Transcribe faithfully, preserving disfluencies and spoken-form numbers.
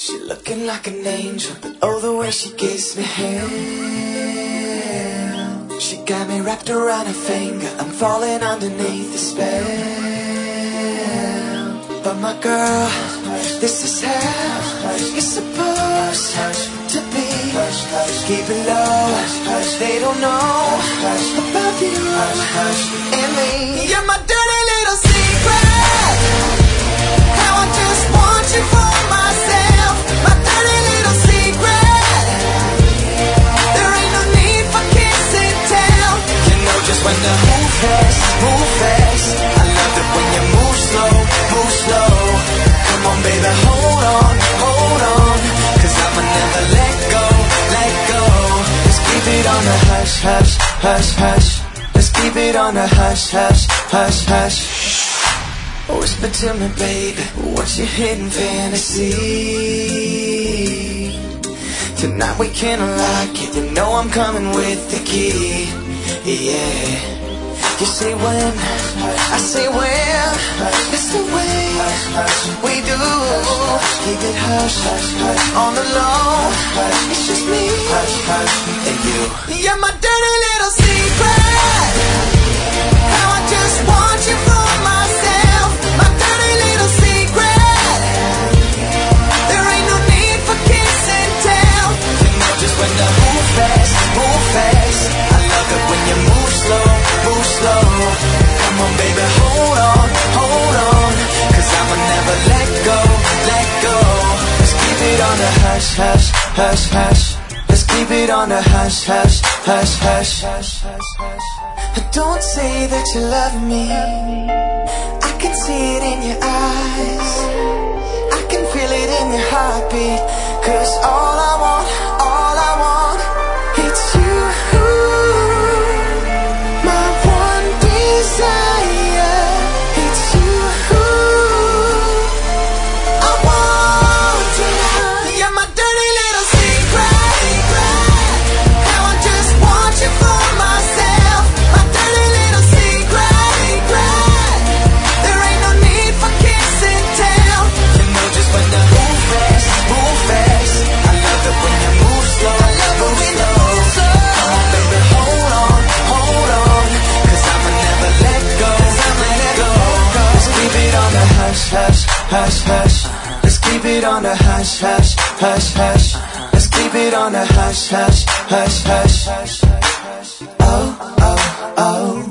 She looking like an angel, but oh, the way she gives me hell. She got me wrapped around her finger, I'm falling underneath the spell. But my girl, this is how you're supposed to be. Keep it low, they don't know about you and me. You're my dirty little secret, how I just want you for myself. My dirty little secret, there ain't no need for kiss and tell. You know just when to move fast, move fast. I love it when you move slow, move slow. Come on baby, hold on, hold on, cause I'ma never let go, let go. Let's keep it on the hush, hush, hush, hush. Let's keep it on the hush, hush, hush, hush. Whisper to me baby, what's your hidden fantasy? Tonight we can unlock it, you know I'm coming with the key. Yeah, you say when, I say where. It's the way we do. Keep it hush, on the low. It's just me and you. You're my dirty little secret, how I just want you for myself. My dirty little secret, there ain't no need for kiss and tell. You know just when to move fast, move fast. I love it when you move slow, move slow. Come on baby, hold on, hold on, cause I'ma never let go, let go. Let's keep it on the hush, hush, hush, hush. Let's keep it on the hush, hush, hush, hush, hush, hush, hush. Don't say that you love me, I can see it in your eyes, I can feel it in your heartbeat. Cause all I want, all I want, it's you, my one desire. It's you I want tonight. You're my dirty little secret, how I just want you for myself. My dirty little secret, there ain't no need for kiss and tell. You know just when to move fast, move fast. I love it when you move slow, I love it when you move slow. Come on baby, hold on, hold on, cause I'ma never let go, I'ma let go. Let's keep it on the hush, hush, hush, hush. Let's keep it on the hush, hush, hush, hush. Let's keep it on the hush, hush, hush, hush. Oh, oh, oh.